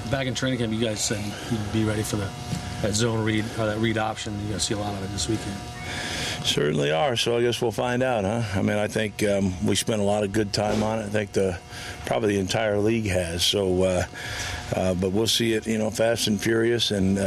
Back in training camp, you guys said you'd be ready for that zone read, or that read option. You're going to see a lot of it this weekend. Certainly are, so I guess we'll find out, huh? I mean, I think we spent a lot of good time on it. I think probably the entire league has. So, but we'll see it, fast and furious, and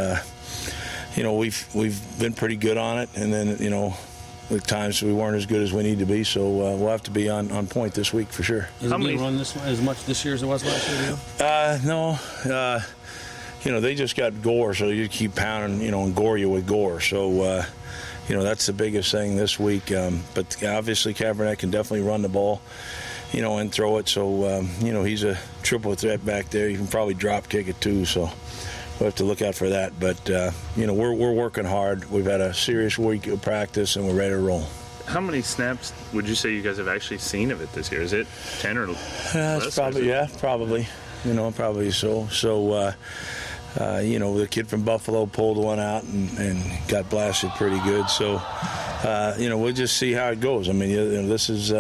we've been pretty good on it, and then at times we weren't as good as we need to be. So we'll have to be on point this week for sure. Is it going to run as much this year as it was last year? No. They just got Gore, so you keep pounding, and gore you with Gore. So. That's the biggest thing this week. But obviously Kaepernick can definitely run the ball, and throw it. So, he's a triple threat back there. You can probably drop kick it too. So we'll have to look out for that. But, we're working hard. We've had a serious week of practice, and we're ready to roll. How many snaps would you say you guys have actually seen of it this year? Is it 10 or less? Probably. Probably so. So, the kid from Buffalo pulled one out and got blasted pretty good. So, we'll just see how it goes. I mean, this is,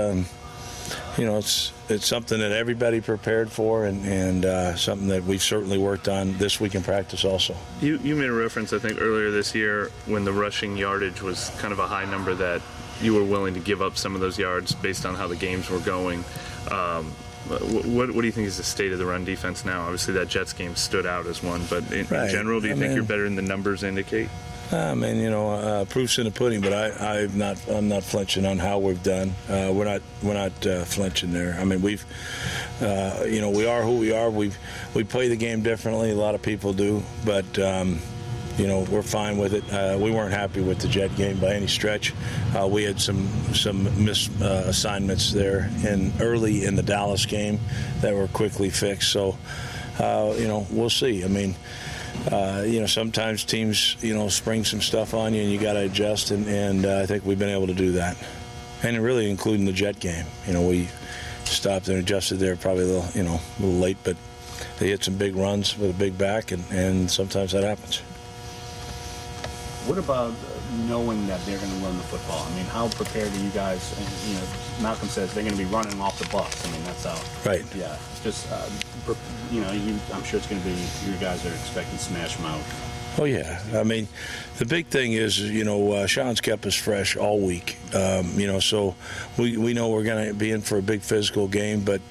it's something that everybody prepared for, and something that we've certainly worked on this week in practice also. You made a reference, I think, earlier this year when the rushing yardage was kind of a high number that you were willing to give up some of those yards based on how the games were going. What do you think is the state of the run defense now? Obviously, that Jets game stood out as one, but in general, do you think you're better than the numbers indicate? Proof's in the pudding, but I'm not flinching on how we've done. We're not flinching there. I mean, we are who we are. We play the game differently. A lot of people do, but. We're fine with it. We weren't happy with the Jet game by any stretch. We had some assignments there early in the Dallas game that were quickly fixed. So, we'll see. I mean, sometimes teams, spring some stuff on you and you got to adjust, and I think we've been able to do that. And really including the Jet game. We stopped and adjusted there probably a little late, but they hit some big runs with a big back, and sometimes that happens. What about knowing that they're going to run the football? I mean, how prepared are you guys? And, Malcolm says they're going to be running off the bus. I mean, that's how. Right. Yeah. Just, I'm sure it's going to be, you guys are expecting to smash them out. Oh, yeah. I mean, the big thing is, Sean's kept us fresh all week. So we know we're going to be in for a big physical game, but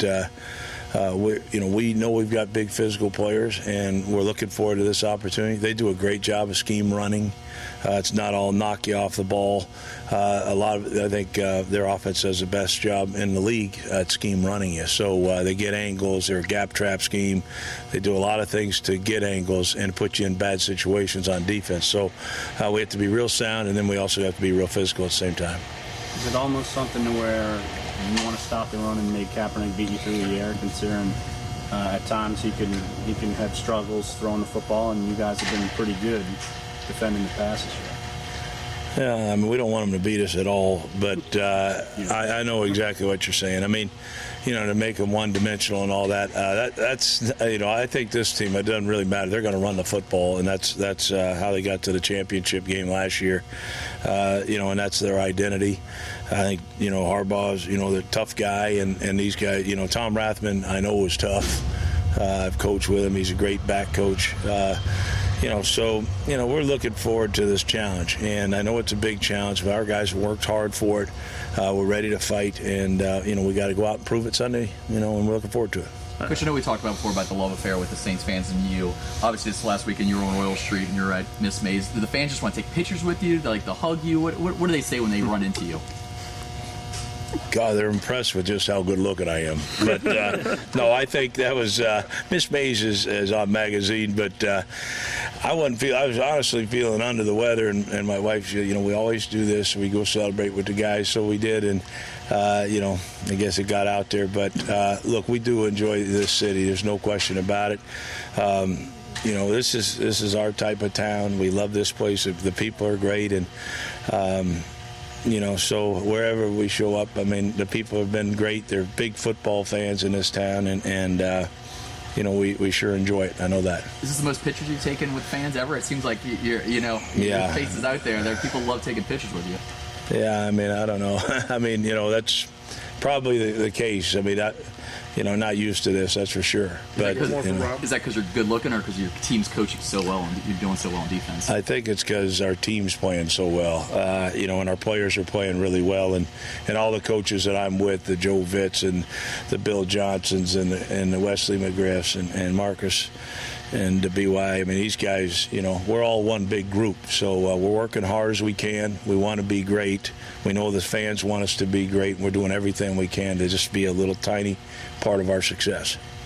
we know we've got big physical players, and we're looking forward to this opportunity. They do a great job of scheme running. It's not all knock you off the ball. I think their offense does the best job in the league at scheme running you. So they get angles. They're a gap trap scheme. They do a lot of things to get angles and put you in bad situations on defense. So we have to be real sound, and then we also have to be real physical at the same time. Is it almost something to where you want to stop the run and make Kaepernick beat you through the air, considering at times he can have struggles throwing the football, and you guys have been pretty good defending the passes here? Yeah, I mean, we don't want him to beat us at all, but I know exactly what you're saying. I mean, to make them one-dimensional and all that, that's I think this team, it doesn't really matter. They're going to run the football, and that's how they got to the championship game last year, and that's their identity. I think, Harbaugh's, the tough guy, and these guys, Tom Rathman, I know was tough. I've coached with him. He's a great back coach. So we're looking forward to this challenge, and I know it's a big challenge, but our guys have worked hard for it. We're ready to fight, and we got to go out and prove it Sunday, and we're looking forward to it. Coach, I know we talked about before about the love affair with the Saints fans and you. Obviously, this last weekend you were on Royal Street and you're at Miss Mays. Do the fans just want to take pictures with you? They hug you? What do they say when they run into you? God, they're impressed with just how good looking I am. But no, I think that was Miss Mays is on magazine, but I was honestly feeling under the weather, and my wife, we always do this. We go celebrate with the guys, so we did, and I guess it got out there. But look, we do enjoy this city. There's no question about it. This is our type of town. We love this place. The people are great, and so wherever we show up, I mean, the people have been great. They're big football fans in this town, and we sure enjoy it. I know that. Is this the most pictures you've taken with fans ever? It seems like your face is out there. People love taking pictures with you. Yeah, I mean, I don't know. I mean, that's probably the case. I mean, not used to this, that's for sure. But Is that because you're good looking, or because your team's coaching so well and you're doing so well in defense? I think it's because our team's playing so well, and our players are playing really well, and all the coaches that I'm with, the Joe Vitts and the Bill Johnsons and the Wesley McGriffs and Marcus and the BY. I mean, these guys, we're all one big group, so we're working hard as we can. We want to be great. We know the fans want us to be great, and we're doing everything we can to just be a little tiny part of our success.